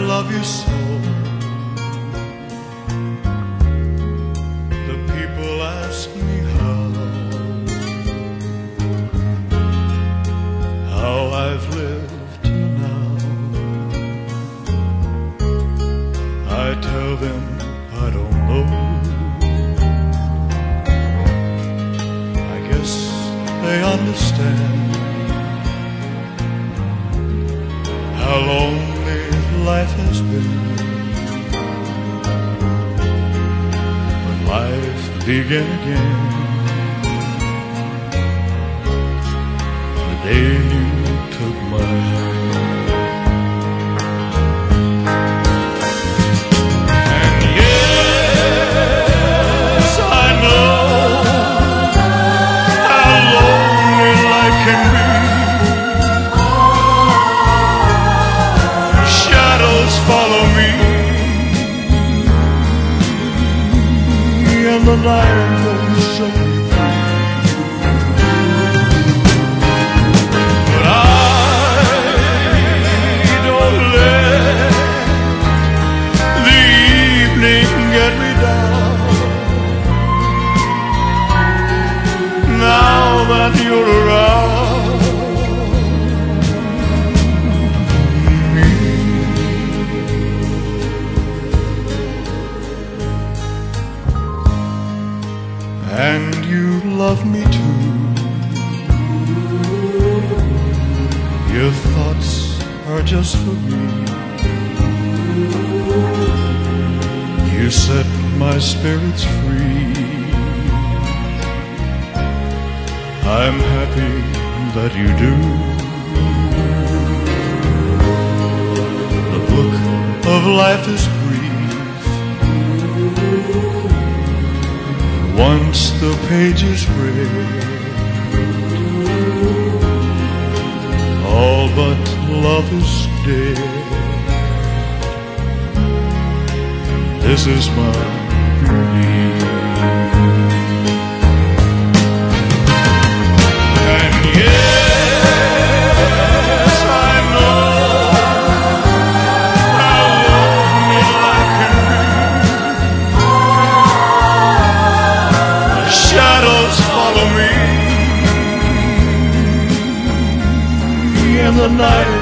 love you so. The people ask me how I've lived till now. I tell them I don't know. I guess they understand how lonely life has been. When life began again, the day you took my hand. And yes, I know how lonely life can be. Follow me, and the night will set me free. But I don't let the evening get me down. Now that you're around, and you love me too. Your thoughts are just for me. You set my spirits free. I'm happy that you do. The book of life is brief. Once the page is read, all but love is dead. This is my belief. And yes, I know how lonely life can be. Shadows follow me, and the night